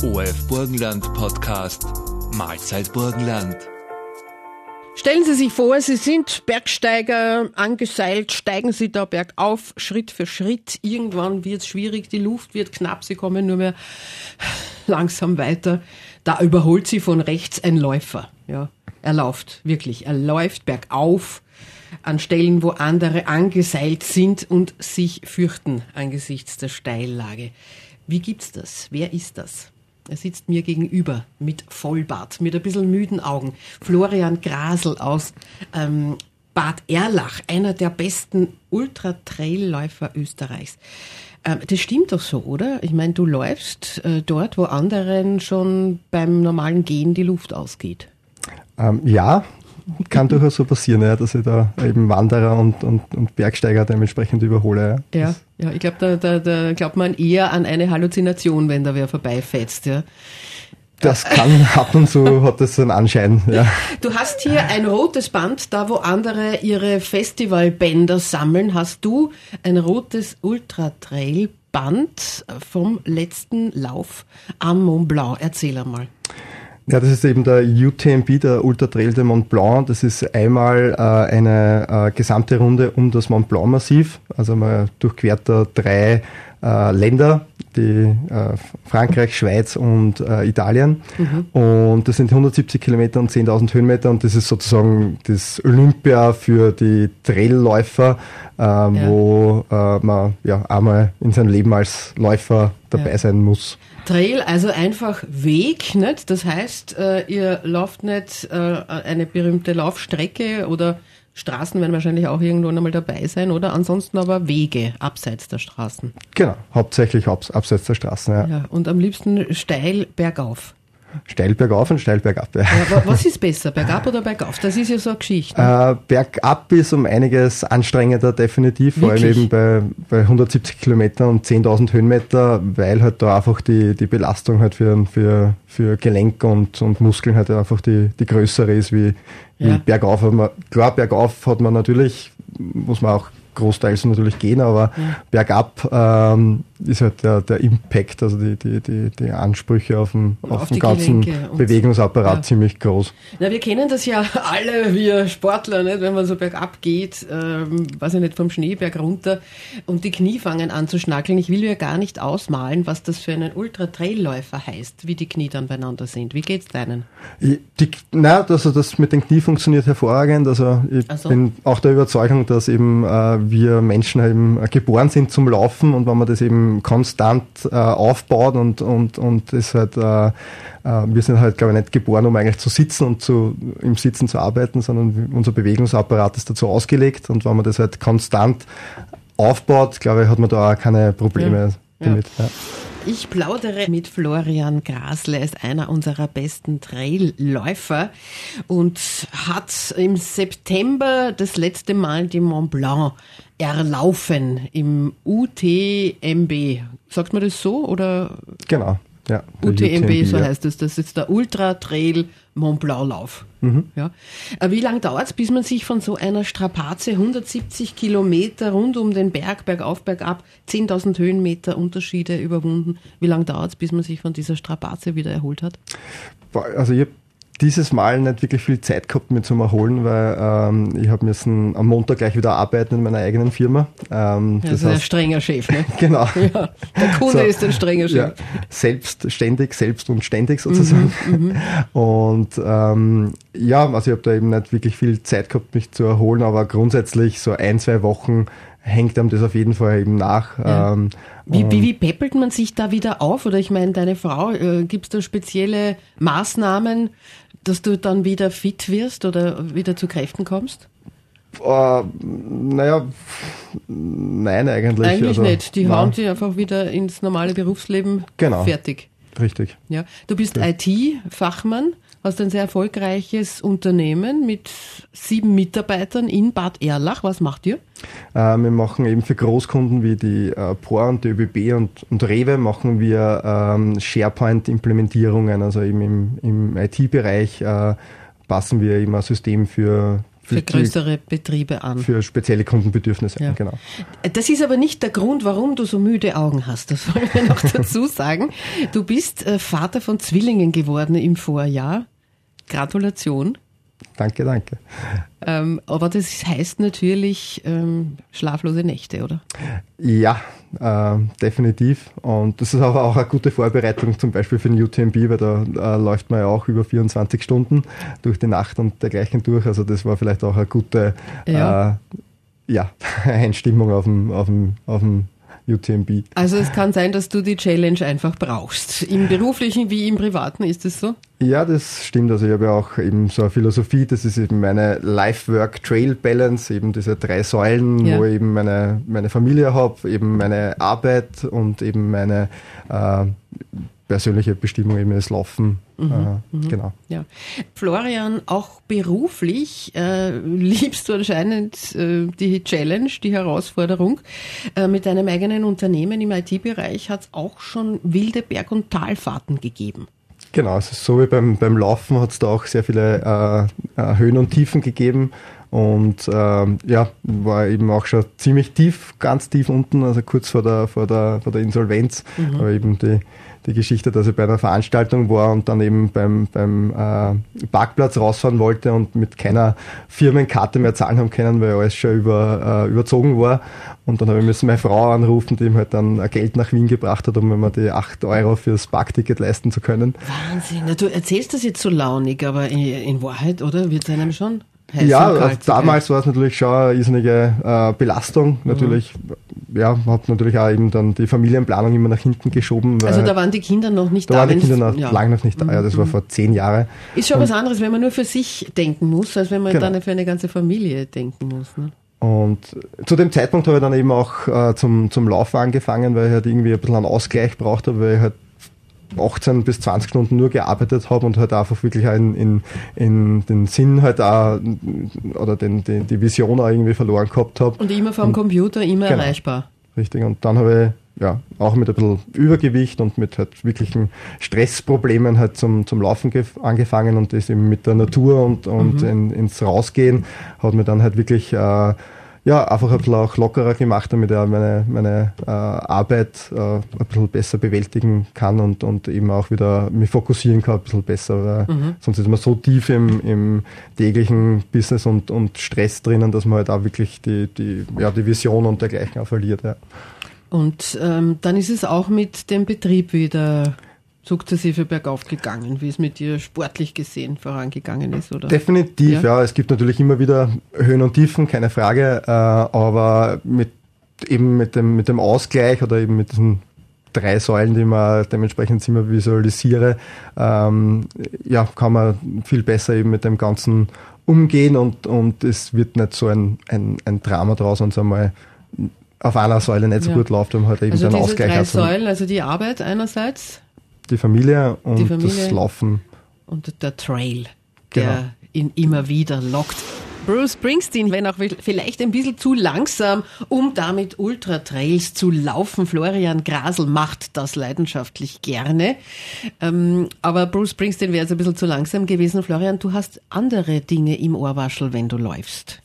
ORF Burgenland Podcast Mahlzeit Burgenland. Stellen Sie sich vor, Sie sind Bergsteiger, angeseilt, steigen Sie da bergauf, Schritt für Schritt. Irgendwann wird es schwierig, die Luft wird knapp, Sie kommen nur mehr langsam weiter. Da überholt Sie von rechts ein Läufer. Ja, er läuft bergauf an Stellen, wo andere angeseilt sind und sich fürchten angesichts der Steillage. Wie gibt's das? Wer ist das? Er sitzt mir gegenüber mit Vollbart, mit ein bisschen müden Augen. Florian Grasl aus Bad Erlach, einer der besten Ultra-Trail-Läufer Österreichs. Das stimmt doch so, oder? Ich meine, du läufst dort, wo anderen schon beim normalen Gehen die Luft ausgeht. Ja, kann durchaus so passieren, ja, dass ich da eben Wanderer und Bergsteiger dementsprechend überhole. Ja, ich glaube, da glaubt man eher an eine Halluzination, wenn da wer vorbeifetzt. Ja. Das kann, ab und zu hat das einen Anschein. Ja. Du hast hier ein rotes Band, da wo andere ihre Festivalbänder sammeln, hast du ein rotes Ultra-Trail-Band vom letzten Lauf am Mont Blanc. Erzähl einmal. Ja, das ist eben der UTMB, der Ultra Trail de Mont Blanc. Das ist einmal eine gesamte Runde um das Mont Blanc Massiv. Also man durchquert da 3 Länder, die Frankreich, Schweiz und Italien. Mhm. Und das sind 170 Kilometer und 10.000 Höhenmeter und das ist sozusagen das Olympia für die Trailläufer, wo man einmal in seinem Leben als Läufer dabei sein muss. Trail, also einfach Weg, nicht? Das heißt, ihr lauft nicht eine berühmte Laufstrecke oder Straßen werden wahrscheinlich auch irgendwann einmal dabei sein, oder? Ansonsten aber Wege abseits der Straßen. Genau, hauptsächlich abseits der Straßen, ja. Ja, und am liebsten steil bergauf. Steil bergauf und steil bergab, ja. Was ist besser, bergab oder bergauf? Das ist ja so eine Geschichte. Bergab ist um einiges anstrengender, definitiv. Wirklich? Vor allem eben bei 170 Kilometern und 10.000 Höhenmeter, weil halt da einfach die Belastung halt für Gelenk und Muskeln halt einfach die größere ist wie bergauf. Klar, bergauf hat man natürlich, muss man auch großteils natürlich gehen, aber bergab ist halt der Impact, also die Ansprüche auf den ganzen Bewegungsapparat ziemlich groß. Na, wir kennen das ja alle, wir Sportler, nicht? Wenn man so bergab geht, weiß ich nicht, vom Schneeberg runter und die Knie fangen an zu schnackeln. Ich will mir gar nicht ausmalen, was das für einen Ultra-Trailläufer heißt, wie die Knie dann beieinander sind. Wie geht's deinen? Also das mit den Knie funktioniert hervorragend. Also ich bin auch der Überzeugung, dass eben wir Menschen eben geboren sind zum Laufen und wenn man das eben konstant aufbaut und ist halt, wir sind halt, glaube ich, nicht geboren, um eigentlich zu sitzen und im Sitzen zu arbeiten, sondern unser Bewegungsapparat ist dazu ausgelegt und wenn man das halt konstant aufbaut, glaube ich, hat man da auch keine Probleme damit. Ja. Ich plaudere mit Florian Grasl, er ist einer unserer besten Trailläufer und hat im September das letzte Mal den Mont Blanc erlaufen im UTMB. Sagt man das so? Oder? Genau. Ja, UTMB, so heißt es. Das ist der Ultra Trail Mont Blanc Lauf. Mhm. Ja. Wie lange dauert es, bis man sich von so einer Strapaze 170 Kilometer rund um den Berg, bergauf, bergab, 10.000 Höhenmeter Unterschiede überwunden? Wie lange dauert es, bis man sich von dieser Strapaze wieder erholt hat? Also ich habe dieses Mal nicht wirklich viel Zeit gehabt, mir zum Erholen, weil ich habe müssen am Montag gleich wieder arbeiten in meiner eigenen Firma. Das ist ein strenger Chef, ne? Genau. Ja, der Kunde ist ein strenger Chef. Ja, selbst und ständig sozusagen. Und also ich habe da eben nicht wirklich viel Zeit gehabt, mich zu erholen, aber grundsätzlich so 1-2 Wochen hängt einem das auf jeden Fall eben nach. Ja. Wie peppelt man sich da wieder auf? Oder ich meine, deine Frau, gibt es da spezielle Maßnahmen, dass du dann wieder fit wirst oder wieder zu Kräften kommst? Nein, eigentlich. Eigentlich nicht. Die hauen dich einfach wieder ins normale Berufsleben fertig. Richtig. Ja. Du bist IT-Fachmann, hast ein sehr erfolgreiches Unternehmen mit 7 Mitarbeitern in Bad Erlach. Was macht ihr? Wir machen eben für Großkunden wie die POR und die ÖBB und Rewe machen wir SharePoint-Implementierungen, also eben im IT-Bereich passen wir eben ein System für für größere Betriebe an. Für spezielle Kundenbedürfnisse, ja. Genau. Das ist aber nicht der Grund, warum du so müde Augen hast. Das wollen wir noch dazu sagen. Du bist Vater von Zwillingen geworden im Vorjahr. Gratulation. Danke. Aber das heißt natürlich schlaflose Nächte, oder? Ja, definitiv. Und das ist aber auch eine gute Vorbereitung zum Beispiel für den UTMB, weil da läuft man ja auch über 24 Stunden durch die Nacht und dergleichen durch. Also das war vielleicht auch eine gute Einstimmung auf dem UTMB. Also es kann sein, dass du die Challenge einfach brauchst. Im Beruflichen wie im Privaten, ist es so? Ja, das stimmt. Also ich habe ja auch eben so eine Philosophie, das ist eben meine Life-Work-Trail-Balance, eben diese 3 Säulen, wo ich eben meine Familie habe, eben meine Arbeit und eben meine persönliche Bestimmung, eben das Laufen. Genau. Ja. Florian, auch beruflich liebst du anscheinend die Challenge, die Herausforderung. Mit deinem eigenen Unternehmen im IT-Bereich hat es auch schon wilde Berg- und Talfahrten gegeben. Genau, also so wie beim Laufen hat es da auch sehr viele Höhen und Tiefen gegeben. Und war eben auch schon ziemlich tief, ganz tief unten, also kurz vor der Insolvenz. Aber eben die Geschichte, dass ich bei einer Veranstaltung war und dann eben beim Parkplatz rausfahren wollte und mit keiner Firmenkarte mehr zahlen haben können, weil alles schon überzogen war. Und dann habe ich meine Frau anrufen, die ihm halt dann Geld nach Wien gebracht hat, um mir die 8 € fürs Parkticket leisten zu können. Wahnsinn. Na, du erzählst das jetzt so launig, aber in Wahrheit, oder? Wird es einem schon heiß? Ja, also damals war es natürlich schon eine irrsinnige Belastung. Natürlich, habe natürlich auch eben dann die Familienplanung immer nach hinten geschoben. Also da waren die Kinder noch nicht da? Da waren die Kinder lange noch nicht da, ja, das war vor 10 Jahren. Ist schon was anderes, wenn man nur für sich denken muss, als wenn man dann für eine ganze Familie denken muss. Ne? Und zu dem Zeitpunkt habe ich dann eben auch zum Laufen angefangen, weil ich halt irgendwie ein bisschen einen Ausgleich braucht habe, weil ich halt 18 bis 20 Stunden nur gearbeitet habe und halt einfach wirklich auch in den Sinn halt auch oder die Vision auch irgendwie verloren gehabt habe. Und immer vom Computer, immer erreichbar. Richtig, und dann habe ich auch mit ein bisschen Übergewicht und mit halt wirklichen Stressproblemen halt zum Laufen angefangen und das eben mit der Natur und ins Rausgehen hat mir dann halt wirklich einfach ein bisschen auch lockerer gemacht, damit ich auch meine Arbeit ein bisschen besser bewältigen kann und eben auch wieder mich fokussieren kann ein bisschen besser, weil sonst ist man so tief im täglichen Business und Stress drinnen, dass man halt auch wirklich die Vision und dergleichen auch verliert. Ja. Und dann ist es auch mit dem Betrieb wieder sukzessive bergauf gegangen, wie es mit dir sportlich gesehen vorangegangen ist, oder? Definitiv, ja. Es gibt natürlich immer wieder Höhen und Tiefen, keine Frage, aber mit dem Ausgleich oder eben mit diesen 3 Säulen, die man dementsprechend immer visualisiere, kann man viel besser eben mit dem Ganzen umgehen und es wird nicht so ein Drama draus, wenn es einmal auf einer Säule nicht so gut läuft, um halt eben also den Ausgleich zu haben. Also diese 3 Säulen, also die Arbeit einerseits, die Familie und das Laufen. Und der Trail, der ihn immer wieder lockt. Bruce Springsteen, wenn auch vielleicht ein bisschen zu langsam, um damit Ultra-Trails zu laufen. Florian Grasl macht das leidenschaftlich gerne. Aber Bruce Springsteen wäre jetzt ein bisschen zu langsam gewesen. Florian, du hast andere Dinge im Ohrwaschel, wenn du läufst.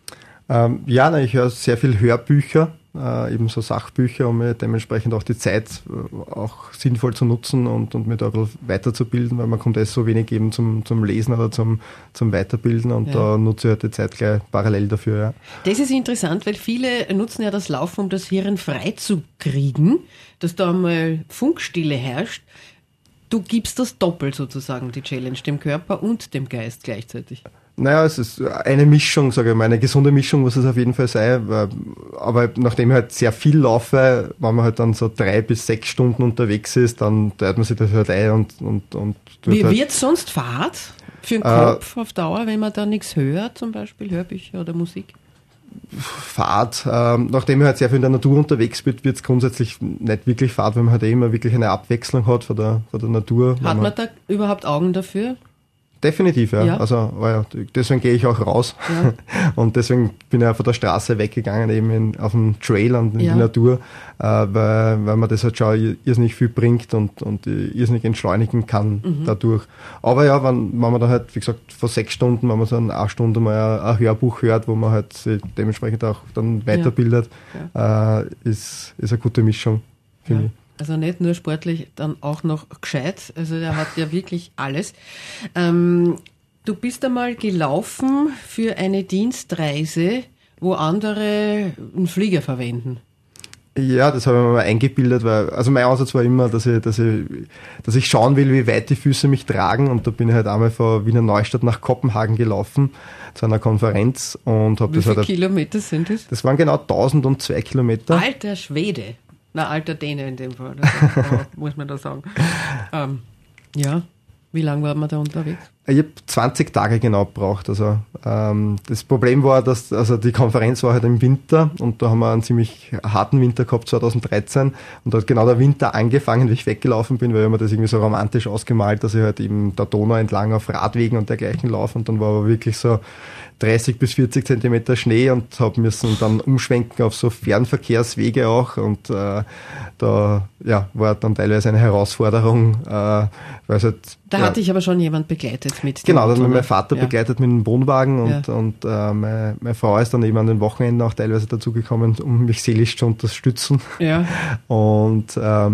Ich höre sehr viel Hörbücher. Eben so Sachbücher, um mir dementsprechend auch die Zeit auch sinnvoll zu nutzen und mir da ein bisschen weiterzubilden, weil man kommt so wenig eben zum Lesen oder zum Weiterbilden und da nutze ich halt die Zeit gleich parallel dafür. Ja. Das ist interessant, weil viele nutzen ja das Laufen, um das Hirn frei zu kriegen, dass da einmal Funkstille herrscht. Du gibst das doppelt sozusagen, die Challenge, dem Körper und dem Geist gleichzeitig. Naja, es ist eine Mischung, sage ich mal, eine gesunde Mischung muss es auf jeden Fall sein, aber nachdem ich halt sehr viel laufe, wenn man halt dann so 3 bis 6 Stunden unterwegs ist, dann teilt man sich das halt ein und wie wird sonst Fahrt für den Kopf auf Dauer, wenn man da nichts hört, zum Beispiel Hörbücher oder Musik? Fahrt, nachdem ich halt sehr viel in der Natur unterwegs bin, wird es grundsätzlich nicht wirklich Fahrt, weil man halt immer wirklich eine Abwechslung hat von der Natur. Hat man da überhaupt Augen dafür? Definitiv, ja. Ja. Also deswegen gehe ich auch raus. Ja. Und deswegen bin ich auch von der Straße weggegangen, eben auf dem Trail und in die Natur, weil mir das halt schon irrsinnig viel bringt und irrsinnig entschleunigen kann dadurch. Aber ja, wenn man dann halt, wie gesagt, vor 6 Stunden, wenn man so eine Stunde mal ein Hörbuch hört, wo man halt sich dementsprechend auch dann weiterbildet, ist eine gute Mischung für mich. Also nicht nur sportlich, dann auch noch gescheit. Also der hat ja wirklich alles. Du bist einmal gelaufen für eine Dienstreise, wo andere einen Flieger verwenden. Ja, das habe ich mir mal eingebildet, weil, also mein Ansatz war immer, dass ich schauen will, wie weit die Füße mich tragen, und da bin ich halt einmal von Wiener Neustadt nach Kopenhagen gelaufen zu einer Konferenz und habe das halt. Wie viele Kilometer sind das? Das waren genau 1002 Kilometer. Alter Schwede. Na, alter Däne in dem Fall. Also, muss man da sagen. Ja, wie lange war man da unterwegs? Ich habe 20 Tage genau gebraucht. Also das Problem war, dass die Konferenz war halt im Winter, und da haben wir einen ziemlich harten Winter gehabt, 2013, und da hat genau der Winter angefangen, wie ich weggelaufen bin, weil ich mir das irgendwie so romantisch ausgemalt, dass ich halt eben der Donau entlang auf Radwegen und dergleichen laufe, und dann war aber wirklich so 30 bis 40 Zentimeter Schnee und habe müssen dann umschwenken auf so Fernverkehrswege auch, und da war dann teilweise eine Herausforderung, weil es halt, da hatte ich aber schon jemand begleitet mit. Genau, dann hat mein Vater begleitet mit dem Wohnwagen, und meine Frau ist dann eben an den Wochenenden auch teilweise dazugekommen, um mich seelisch zu unterstützen. Ja. Und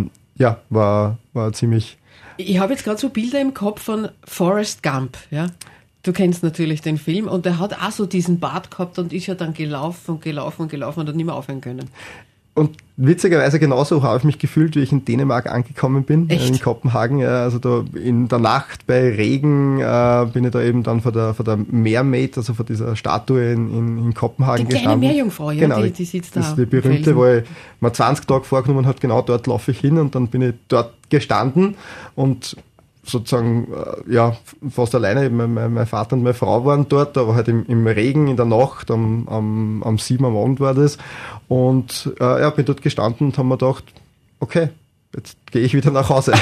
war ziemlich. Ich habe jetzt gerade so Bilder im Kopf von Forrest Gump, ja. Du kennst natürlich den Film, und er hat auch so diesen Bart gehabt und ist ja dann gelaufen und hat nicht mehr aufhören können. Und witzigerweise genauso habe ich mich gefühlt, wie ich in Dänemark angekommen bin. Echt? In Kopenhagen. Ja, also da in der Nacht bei Regen bin ich da eben dann vor der Mermaid, also vor dieser Statue in Kopenhagen gestanden. Die kleine Meerjungfrau, ja, genau, die sitzt da. Das ist die berühmte, wo ich mir 20 Tage vorgenommen habe, genau dort laufe ich hin, und dann bin ich dort gestanden und sozusagen, fast alleine. Mein Vater und meine Frau waren dort, aber halt im Regen in der Nacht, am 7 am Abend war das. Und bin dort gestanden und haben mir gedacht, okay, jetzt gehe ich wieder nach Hause.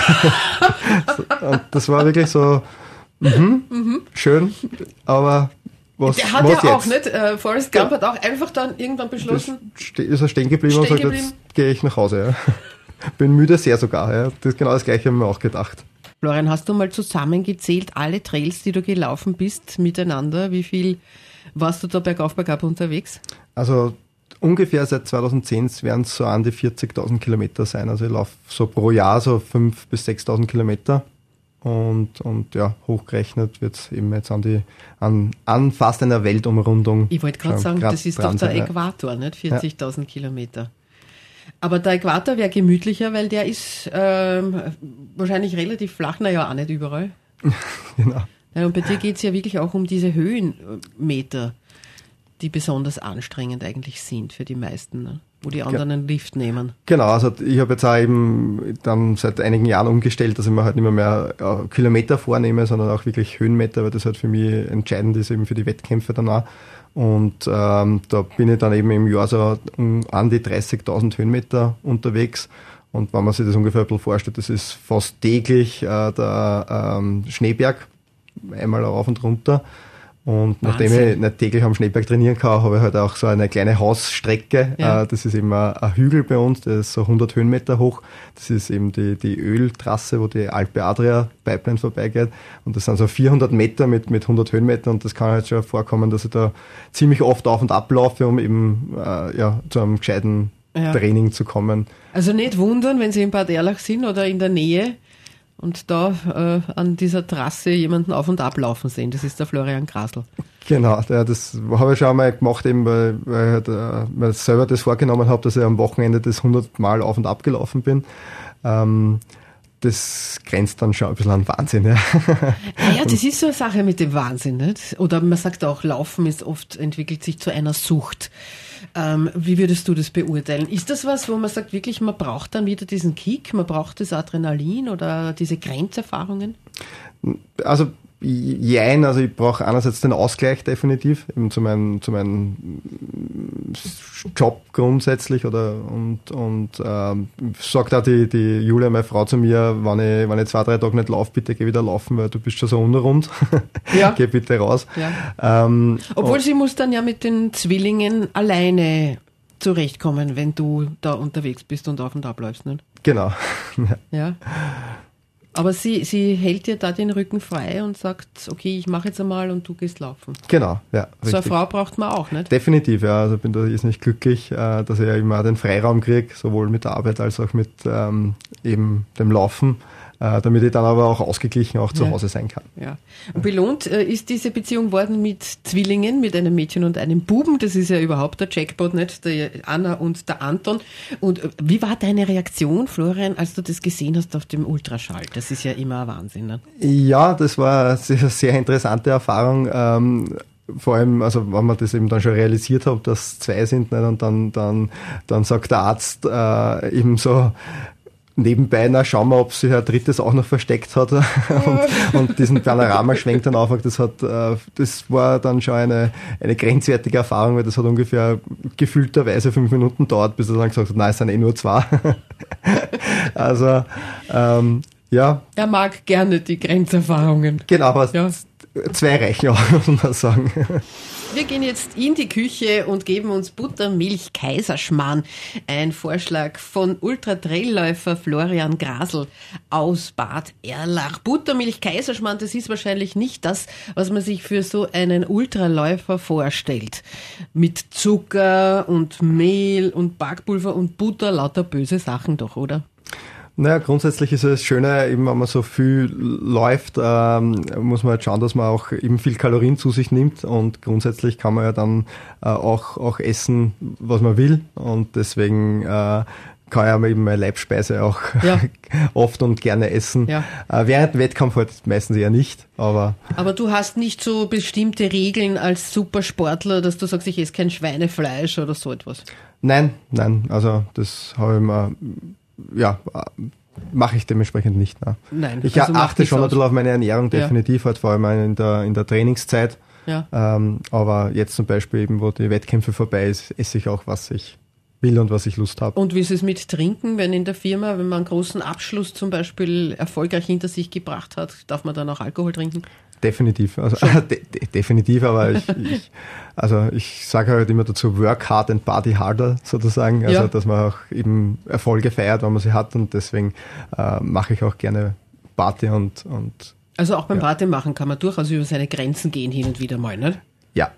Und das war wirklich so, schön, aber was der hat was ja jetzt? auch nicht, Forrest Gump hat auch einfach dann irgendwann beschlossen. Ist er stehen geblieben und sagt, jetzt gehe ich nach Hause. Ja. Bin müde, sehr sogar. Ja. Das ist genau das Gleiche, haben wir auch gedacht. Florian, hast du mal zusammengezählt, alle Trails, die du gelaufen bist, miteinander? Wie viel warst du da bergauf, bergab unterwegs? Also ungefähr seit 2010 werden es so an die 40.000 Kilometer sein. Also ich laufe so pro Jahr so 5.000 bis 6.000 Kilometer. Und hochgerechnet wird es eben jetzt an fast einer Weltumrundung. Ich wollte gerade sagen, das ist doch der Äquator, nicht? 40.000 Kilometer. Aber der Äquator wäre gemütlicher, weil der ist wahrscheinlich relativ flach, naja, auch nicht überall. Genau. Ja, und bei dir geht es ja wirklich auch um diese Höhenmeter, die besonders anstrengend eigentlich sind für die meisten, ne? Wo die anderen einen Lift nehmen. Genau, also ich habe jetzt auch eben dann seit einigen Jahren umgestellt, dass ich mir halt nicht mehr Kilometer vornehme, sondern auch wirklich Höhenmeter, weil das halt für mich entscheidend ist, eben für die Wettkämpfe danach. Und da bin ich dann eben im Jahr so an die 30.000 Höhenmeter unterwegs. Und wenn man sich das ungefähr ein bisschen vorstellt, das ist fast täglich der Schneeberg, einmal rauf und runter. Und nachdem ich nicht täglich am Schneeberg trainieren kann, habe ich halt auch so eine kleine Hausstrecke. Ja. Das ist eben ein Hügel bei uns, der ist so 100 Höhenmeter hoch. Das ist eben die Öltrasse, wo die Alpe Adria Pipeline vorbeigeht. Und das sind so 400 Meter mit 100 Höhenmeter. Und das kann halt schon vorkommen, dass ich da ziemlich oft auf und ab laufe, um eben zu einem gescheiten Training zu kommen. Also nicht wundern, wenn Sie in Bad Erlach sind oder in der Nähe und da an dieser Trasse jemanden auf- und ablaufen sehen. Das ist der Florian Grasl. Genau, das habe ich schon einmal gemacht, eben weil ich selber das vorgenommen habe, dass ich am Wochenende das 100 Mal auf und ab gelaufen bin. Das grenzt dann schon ein bisschen an Wahnsinn. Ja, das ist so eine Sache mit dem Wahnsinn, nicht? Oder man sagt auch, Laufen ist oft, entwickelt sich zu einer Sucht. Wie würdest du das beurteilen? Ist das was, wo man sagt, wirklich, man braucht dann wieder diesen Kick, man braucht das Adrenalin oder diese Grenzerfahrungen? Also Jein, also ich brauche einerseits den Ausgleich definitiv, eben zu meinem Job grundsätzlich und sagt auch die Julia, meine Frau, zu mir, wenn ich 2-3 Tage nicht laufe, bitte geh wieder laufen, weil du bist schon so unrund. Ja. Geh bitte raus. Ja. Obwohl sie muss dann ja mit den Zwillingen alleine zurechtkommen, wenn du da unterwegs bist und auf und ab läufst, nicht? Genau. Ja. Aber sie hält dir da den Rücken frei und sagt, okay, ich mache jetzt einmal und du gehst laufen. Genau, ja. So eine Frau braucht man auch, nicht? Definitiv, ja. Also bin da nicht glücklich, dass ich ja immer den Freiraum kriege, sowohl mit der Arbeit als auch mit eben dem Laufen, damit ich dann aber auch ausgeglichen auch zu Hause sein kann. Ja. Und belohnt ist diese Beziehung worden mit Zwillingen, mit einem Mädchen und einem Buben. Das ist ja überhaupt der Jackpot, nicht? Der Anna und der Anton. Und wie war deine Reaktion, Florian, als du das gesehen hast auf dem Ultraschall? Das ist ja immer ein Wahnsinn. Ne? Ja, das war eine sehr interessante Erfahrung. Vor allem, also wenn man das eben dann schon realisiert hat, dass 2 sind, nicht? Und dann sagt der Arzt eben so nebenbei, na schauen wir, ob sich ein drittes auch noch versteckt hat und diesen Panoramaschwenk dann aufmacht, das war dann schon eine grenzwertige Erfahrung, weil das hat ungefähr gefühlterweise 5 Minuten dauert, bis er dann gesagt hat, nein, es sind nur 2. Also, ja. Er mag gerne die Grenzerfahrungen. Genau, aber 2 reichen auch, muss man sagen. Wir gehen jetzt in die Küche und geben uns Buttermilch Kaiserschmarrn. Ein Vorschlag von Ultra-Trailläufer Florian Grasl aus Bad Erlach. Buttermilch Kaiserschmarrn, das ist wahrscheinlich nicht das, was man sich für so einen Ultraläufer vorstellt. Mit Zucker und Mehl und Backpulver und Butter, lauter böse Sachen doch, oder? Naja, grundsätzlich ist es schöner, eben wenn man so viel läuft, muss man halt schauen, dass man auch eben viel Kalorien zu sich nimmt und grundsätzlich kann man ja dann auch essen, was man will und deswegen kann ja eben meine Leibspeise auch oft und gerne essen. Ja. Während dem Wettkampf halt meistens eher nicht. Aber du hast nicht so bestimmte Regeln als Supersportler, dass du sagst, ich esse kein Schweinefleisch oder so etwas? Nein, also das habe ich mir... mache ich dementsprechend nicht. Nein, ich achte schon ein bisschen auf meine Ernährung, definitiv, halt vor allem in der Trainingszeit. Ja. Aber jetzt zum Beispiel eben, wo die Wettkämpfe vorbei ist, esse ich auch, was ich will und was ich Lust habe. Und wie ist es mit Trinken, wenn in der Firma, wenn man einen großen Abschluss zum Beispiel erfolgreich hinter sich gebracht hat, darf man dann auch Alkohol trinken? Definitiv, also definitiv, aber ich sage halt immer dazu, work hard and party harder sozusagen, also dass man auch eben Erfolge feiert, wenn man sie hat und deswegen mache ich auch gerne Party und also auch beim Party machen kann man durchaus über seine Grenzen gehen hin und wieder mal, nicht? Ja.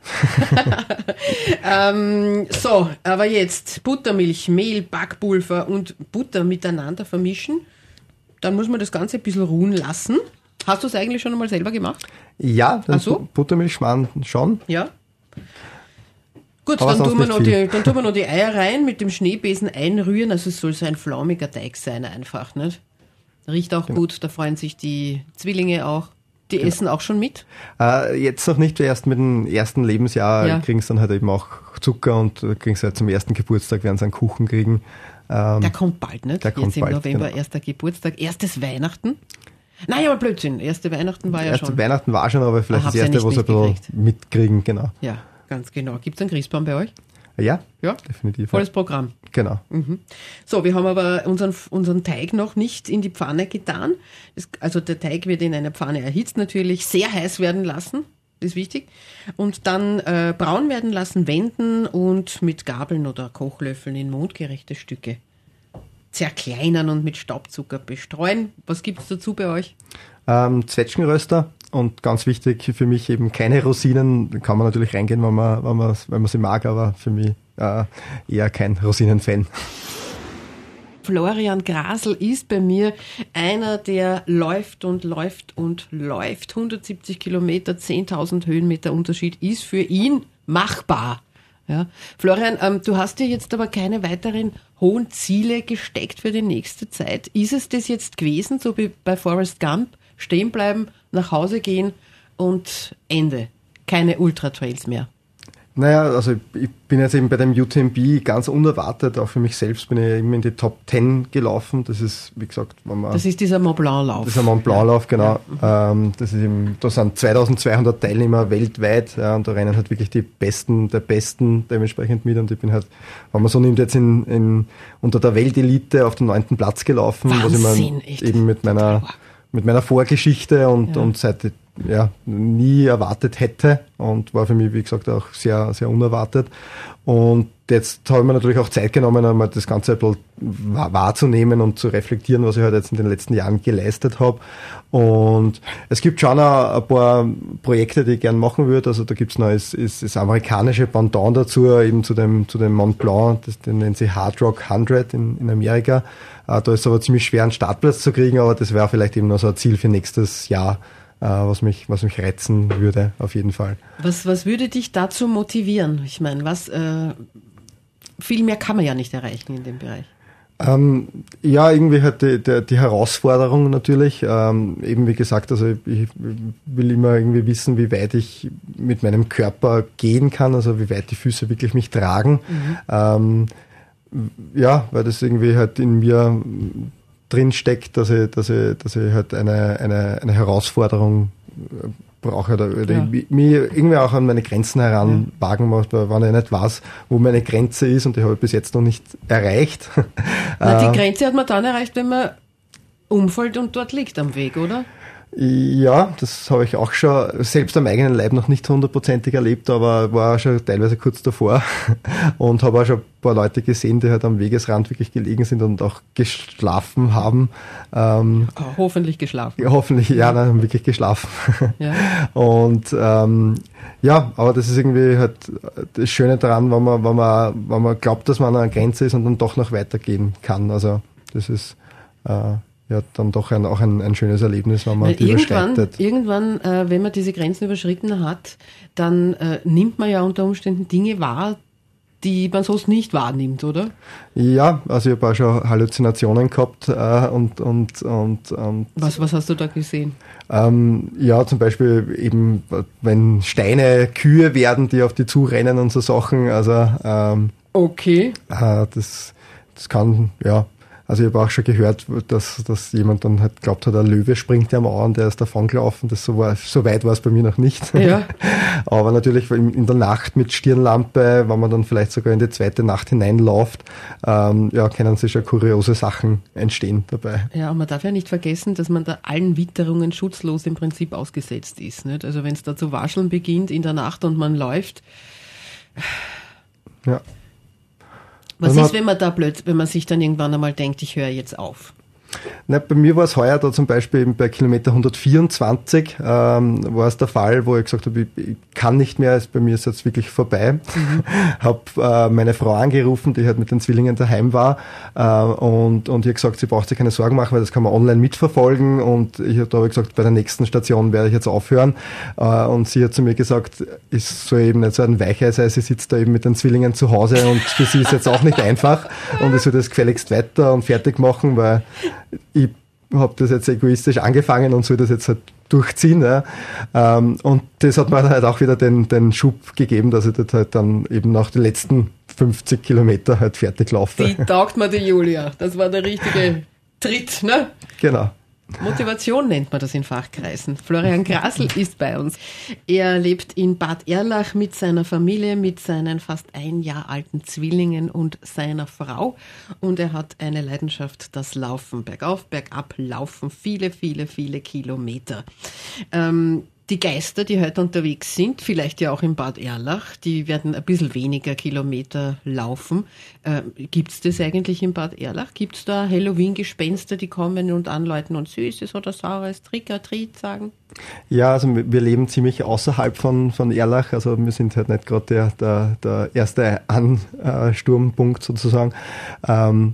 So, aber jetzt Buttermilch, Mehl, Backpulver und Butter miteinander vermischen, dann muss man das Ganze ein bisschen ruhen lassen. Hast du es eigentlich schon einmal selber gemacht? Ja, Buttermilchschmarrn schon. Ja. Gut, dann tun wir noch die Eier rein, mit dem Schneebesen einrühren. Also es soll so ein flaumiger Teig sein einfach, nicht? Riecht auch gut, da freuen sich die Zwillinge auch. Die essen auch schon mit? Jetzt noch nicht, erst mit dem ersten Lebensjahr kriegen sie dann halt eben auch Zucker und kriegen sie halt zum ersten Geburtstag, werden sie einen Kuchen kriegen. Der kommt bald, nicht? Der kommt jetzt im November, erster Geburtstag, erstes Weihnachten. Nein, aber Blödsinn. Erste Weihnachten war ja schon. Erste Weihnachten war schon, aber vielleicht das erste, was sie ein bisschen mitkriegen, genau. Ja, ganz genau. Gibt es einen Christbaum bei euch? Ja, definitiv. Volles Programm. Genau. Mhm. So, wir haben aber unseren Teig noch nicht in die Pfanne getan. Also der Teig wird in einer Pfanne erhitzt natürlich, sehr heiß werden lassen, das ist wichtig. Und dann braun werden lassen, wenden und mit Gabeln oder Kochlöffeln in mundgerechte Stücke zerkleinern und mit Staubzucker bestreuen. Was gibt es dazu bei euch? Zwetschgenröster und ganz wichtig für mich eben keine Rosinen. Da kann man natürlich reingehen, wenn man sie mag, aber für mich eher kein Rosinen-Fan. Florian Grasl ist bei mir einer, der läuft und läuft und läuft. 170 Kilometer, 10.000 Höhenmeter Unterschied ist für ihn machbar. Ja. Florian, du hast dir jetzt aber keine weiteren hohen Ziele gesteckt für die nächste Zeit. Ist es das jetzt gewesen, so wie bei Forrest Gump? Stehen bleiben, nach Hause gehen und Ende. Keine Ultra-Trails mehr. Naja, also ich bin jetzt eben bei dem UTMB ganz unerwartet, auch für mich selbst bin ich eben in die Top 10 gelaufen. Das ist, wie gesagt, das ist dieser Mont Blanc-Lauf. Das ist ein Mont Blanc-Lauf, genau. Ja. Das ist eben, da sind 2200 Teilnehmer weltweit, ja, und da rennen halt wirklich die Besten der Besten dementsprechend mit, und ich bin halt, wenn man so nimmt, jetzt unter der Weltelite auf den 9. Platz gelaufen, Wahnsinn, was ich echt. Eben mit meiner Vorgeschichte und seit nie erwartet hätte, und war für mich, wie gesagt, auch sehr, sehr unerwartet. Und jetzt habe ich mir natürlich auch Zeit genommen, einmal das Ganze ein bisschen wahrzunehmen und zu reflektieren, was ich halt jetzt in den letzten Jahren geleistet habe. Und es gibt schon ein paar Projekte, die ich gerne machen würde. Also da gibt's noch das amerikanische Pendant dazu, eben zu dem Mont Blanc, den nennen sie Hard Rock 100 in Amerika. Da ist aber ziemlich schwer, einen Startplatz zu kriegen, aber das wäre vielleicht eben noch so ein Ziel für nächstes Jahr, was mich reizen würde, auf jeden Fall. Was würde dich dazu motivieren? Ich meine, viel mehr kann man ja nicht erreichen in dem Bereich. Irgendwie halt die Herausforderung natürlich. Eben wie gesagt, also ich will immer irgendwie wissen, wie weit ich mit meinem Körper gehen kann, also wie weit die Füße wirklich mich tragen. Weil das irgendwie halt in mir drin steckt, dass ich halt eine Herausforderung brauche, oder mich irgendwie auch an meine Grenzen heranwagen muss, wenn ich nicht weiß, wo meine Grenze ist, und die habe ich bis jetzt noch nicht erreicht. Die Grenze hat man dann erreicht, wenn man umfällt und dort liegt am Weg, oder? Ja, das habe ich auch schon selbst am eigenen Leib noch nicht 100%ig erlebt, aber war schon teilweise kurz davor und habe auch schon ein paar Leute gesehen, die halt am Wegesrand wirklich gelegen sind und auch geschlafen haben. Hoffentlich geschlafen. Ja, hoffentlich, haben wirklich geschlafen. Ja. Und aber das ist irgendwie halt das Schöne daran, wenn man glaubt, dass man an einer Grenze ist und dann doch noch weitergehen kann. Also das ist dann doch auch ein schönes Erlebnis, wenn man die überschreitet. Irgendwann, wenn man diese Grenzen überschritten hat, dann nimmt man ja unter Umständen Dinge wahr, die man sonst nicht wahrnimmt, oder? Ja, also ich habe auch schon Halluzinationen gehabt und Was hast du da gesehen? Zum Beispiel eben, wenn Steine Kühe werden, die auf die zurennen und so Sachen, also okay. Das kann, also ich habe auch schon gehört, dass jemand dann halt glaubt hat, ein Löwe springt am Auer und der ist davon gelaufen. So weit war es bei mir noch nicht. Ja. Aber natürlich in der Nacht mit Stirnlampe, wenn man dann vielleicht sogar in die zweite Nacht hineinläuft, können sich schon kuriose Sachen entstehen dabei. Ja, und man darf ja nicht vergessen, dass man da allen Witterungen schutzlos im Prinzip ausgesetzt ist. Nicht? Also wenn es da zu wascheln beginnt in der Nacht und man läuft. Ja. Was ist, wenn man sich dann irgendwann einmal denkt, ich höre jetzt auf? Na, bei mir war es heuer da zum Beispiel eben bei Kilometer 124 war es der Fall, wo ich gesagt habe, ich kann nicht mehr, bei mir ist jetzt wirklich vorbei. Habe meine Frau angerufen, die halt mit den Zwillingen daheim war und ich habe gesagt, sie braucht sich keine Sorgen machen, weil das kann man online mitverfolgen, und da habe ich gesagt, bei der nächsten Station werde ich jetzt aufhören, und sie hat zu mir gesagt, es soll eben nicht so ein Weichei sein, sie sitzt da eben mit den Zwillingen zu Hause und für sie ist jetzt auch nicht einfach und ich soll das gefälligst weiter und fertig machen, weil ich habe das jetzt egoistisch angefangen und soll das jetzt halt durchziehen. Ja. Und das hat mir halt auch wieder den Schub gegeben, dass ich das halt dann eben nach den letzten 50 Kilometer halt fertig laufe. Die taugt mir die Julia. Das war der richtige Tritt, ne? Genau. Motivation nennt man das in Fachkreisen. Florian Grasl ist bei uns. Er lebt in Bad Erlach mit seiner Familie, mit seinen fast 1 Jahr alten Zwillingen und seiner Frau. Und er hat eine Leidenschaft, das Laufen. Bergauf, bergab laufen, viele, viele, viele Kilometer. Die Geister, die heute unterwegs sind, vielleicht ja auch in Bad Erlach, die werden ein bisschen weniger Kilometer laufen. Gibt es das eigentlich in Bad Erlach? Gibt es da Halloween-Gespenster, die kommen und anläuten und Süßes oder Saures, Trick or Treat sagen? Ja, also wir leben ziemlich außerhalb von Erlach, also wir sind halt nicht gerade der erste Ansturmpunkt sozusagen.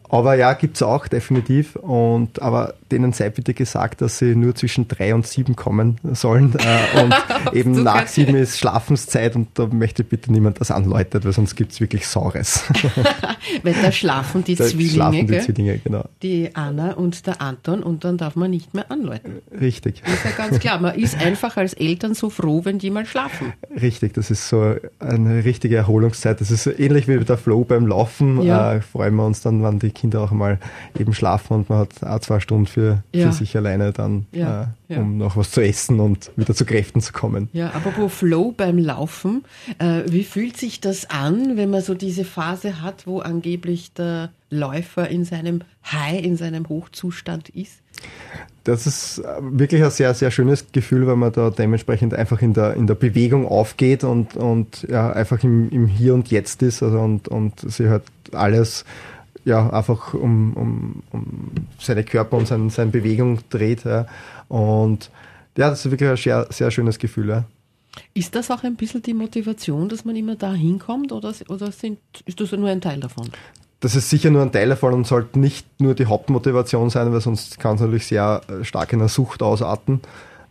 Aber ja, gibt's auch, definitiv. Aber denen sei bitte gesagt, dass sie nur zwischen 3 und 7 kommen sollen. Und eben nach 7 ist Schlafenszeit und da möchte bitte niemand das anläutet, weil sonst gibt's wirklich Saures. Weil da schlafen die Zwillinge, schlafen die gell? Zwillinge, genau. Die Anna und der Anton, und dann darf man nicht mehr anläuten. Richtig. Das ist ja ganz klar. Man ist einfach als Eltern so froh, wenn die mal schlafen. Richtig, das ist so eine richtige Erholungszeit. Das ist so ähnlich wie der Flow beim Laufen. Ja. Freuen wir uns dann, wenn die Kinder auch mal eben schlafen und man hat auch 2 Stunden für sich alleine dann, um noch was zu essen und wieder zu Kräften zu kommen. Ja, apropos Flow beim Laufen, wie fühlt sich das an, wenn man so diese Phase hat, wo angeblich der Läufer in seinem High, in seinem Hochzustand ist? Das ist wirklich ein sehr, sehr schönes Gefühl, weil man da dementsprechend einfach in der Bewegung aufgeht und einfach im Hier und Jetzt ist, also und sich halt alles einfach um seine Körper und seine Bewegung dreht. Ja. Und das ist wirklich ein sehr, sehr schönes Gefühl. Ja. Ist das auch ein bisschen die Motivation, dass man immer da hinkommt, oder ist das nur ein Teil davon? Das ist sicher nur ein Teil davon und sollte nicht nur die Hauptmotivation sein, weil sonst kann es natürlich sehr stark in einer Sucht ausarten.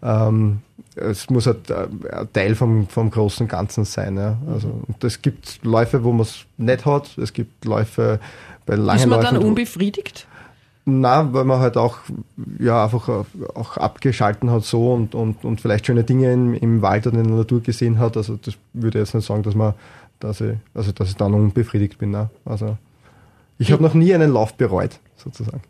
Es muss halt ein Teil vom großen Ganzen sein. Ja. Also, und es gibt Läufe, wo man es nicht hat. Es gibt Läufe bei langen Läufen. Ist man dann unbefriedigt? Nein, weil man halt auch einfach auch abgeschalten hat so und vielleicht schöne Dinge im Wald oder in der Natur gesehen hat. Also das würde ich jetzt nicht sagen, dass ich dann unbefriedigt bin. Ne. Also ich habe noch nie einen Lauf bereut, sozusagen.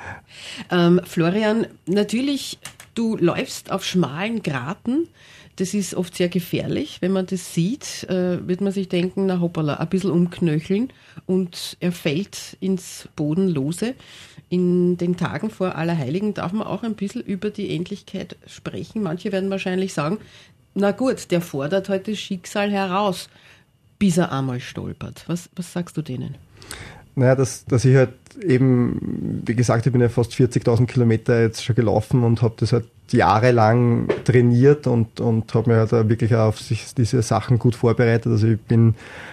Florian, natürlich, du läufst auf schmalen Graten. Das ist oft sehr gefährlich. Wenn man das sieht, wird man sich denken, na hoppala, ein bisschen umknöcheln, und er fällt ins Bodenlose. In den Tagen vor Allerheiligen darf man auch ein bisschen über die Endlichkeit sprechen. Manche werden wahrscheinlich sagen, na gut, der fordert heute das Schicksal heraus, bis er einmal stolpert. Was sagst du denen? Naja, dass ich halt eben, wie gesagt, ich bin ja fast 40.000 Kilometer jetzt schon gelaufen und habe das halt jahrelang trainiert und habe mir halt wirklich auf diese Sachen gut vorbereitet. Also ich bin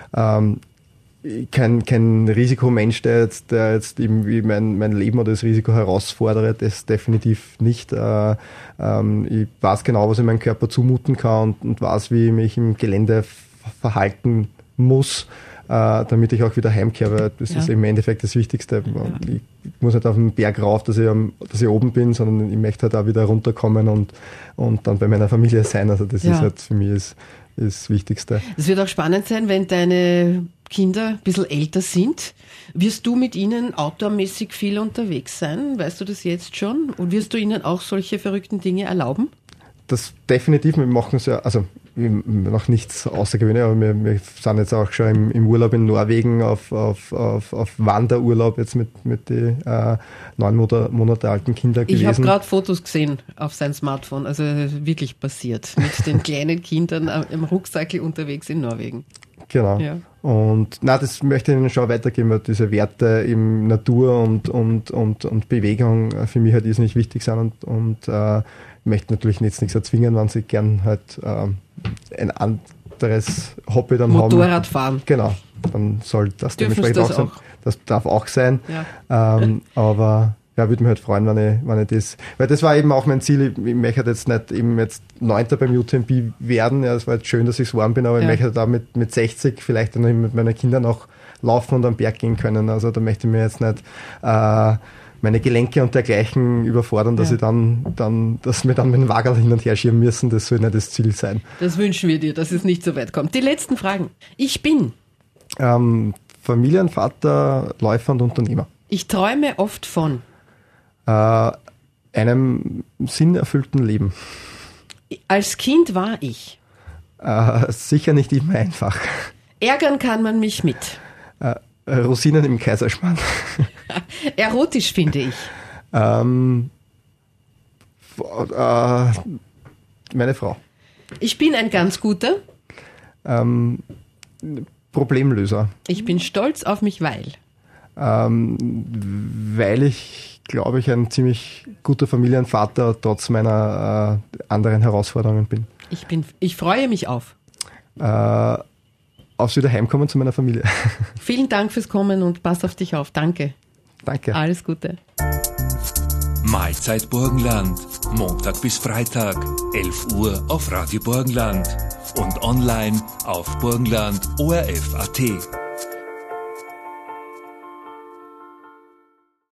kein Risikomensch, der jetzt irgendwie mein Leben oder das Risiko herausfordert, das definitiv nicht. Ich weiß genau, was ich meinem Körper zumuten kann und weiß, wie ich mich im Gelände verhalten muss, damit ich auch wieder heimkehre, weil das ist im Endeffekt das Wichtigste. Ja. Ich muss nicht auf den Berg rauf, dass ich oben bin, sondern ich möchte halt auch wieder runterkommen und dann bei meiner Familie sein. Also das ist halt für mich das Wichtigste. Es wird auch spannend sein, wenn deine Kinder ein bisschen älter sind. Wirst du mit ihnen outdoormäßig viel unterwegs sein? Weißt du das jetzt schon? Und wirst du ihnen auch solche verrückten Dinge erlauben? Das definitiv. Wir machen es noch nichts Außergewöhnliches, aber wir sind jetzt auch schon im Urlaub in Norwegen auf Wanderurlaub jetzt mit den 9 Monate alten Kindern gewesen. Ich habe gerade Fotos gesehen auf sein Smartphone, also wirklich passiert, mit den kleinen Kindern im Rucksackel unterwegs in Norwegen. Genau. Ja. Und das möchte ich Ihnen schon weitergeben, weil diese Werte im Natur und Bewegung für mich halt nicht wichtig sind und ich möchte natürlich jetzt nichts erzwingen, wenn sie gern halt ein anderes Hobby dann Motorrad fahren. Genau, dann soll das dementsprechend auch sein. Das darf auch sein. Ja. Aber würde mich halt freuen, wenn ich das, weil das war eben auch mein Ziel, ich möchte jetzt nicht eben jetzt 9. beim UTMB werden, es war jetzt schön, dass ich es geworden bin, aber ich möchte da mit 60 vielleicht dann mit meinen Kindern auch laufen und am Berg gehen können, also da möchte ich mir jetzt nicht meine Gelenke und dergleichen überfordern, dass ich dass wir dann mit dem Wagerl hin und her schieben müssen, das soll nicht das Ziel sein. Das wünschen wir dir, dass es nicht so weit kommt. Die letzten Fragen. Ich bin Familienvater, Läufer und Unternehmer. Ich träume oft von einem sinnerfüllten Leben. Als Kind war ich? Sicher nicht immer einfach. Ärgern kann man mich mit? Rosinen im Kaiserschmarrn. Erotisch finde ich? Meine Frau. Ich bin ein ganz guter? Problemlöser. Ich bin stolz auf mich, weil? Weil ich, glaube ich, ein ziemlich guter Familienvater trotz meiner anderen Herausforderungen bin. Ich freue mich auf? Aufs Wiederheimkommen zu meiner Familie. Vielen Dank fürs Kommen und pass auf dich auf. Danke. Danke. Alles Gute. Mahlzeit Burgenland. Montag bis Freitag, 11 Uhr auf Radio Burgenland und online auf burgenland.orf.at.